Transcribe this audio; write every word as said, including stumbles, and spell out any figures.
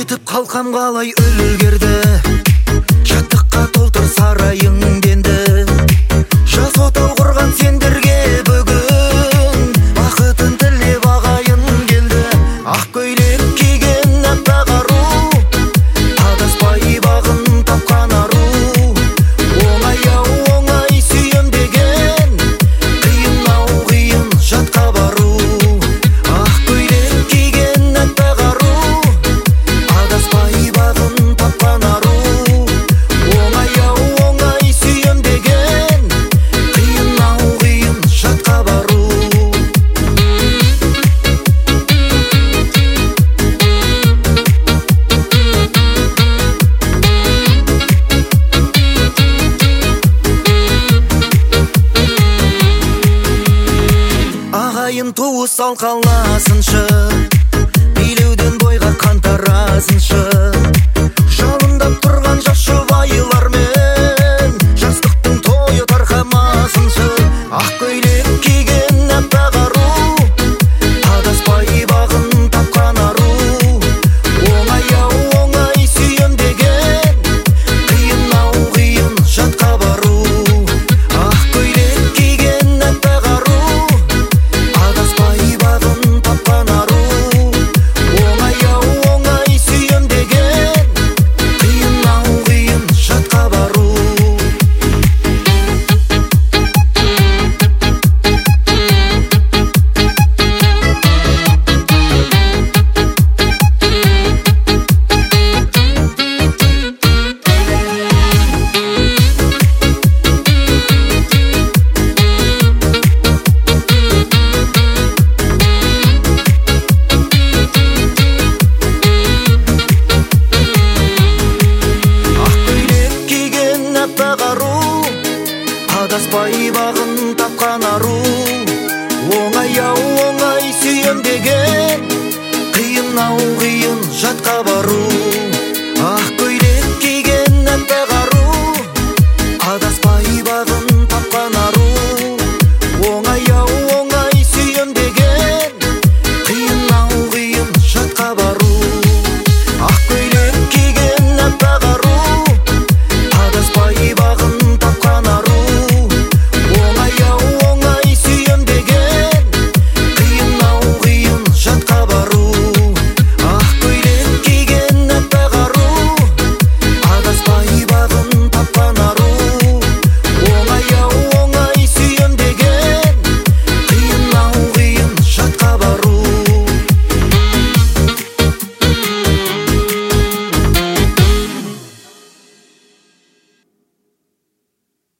Жетіп қалқам қалай үлгерді, жаттыққа толтыр сарайың денді. Жас отау құрған сендерге бүгін бақытын тілеп ағайын келді. Ақ көйлек киген аппақ ару, адаспай бағын тапқан ару. Оңай ау оңай сүйем деген, қиын ау қиын жатқа бару. Ақ көйлек киген аппақ ару, адаспай бағын тапқан ару. Оңай ау оңай сүйем деген, қиын ау қиын жатқа бару. Ағайын туыс алқаласыншы, билеуден бойға қантарасыншы.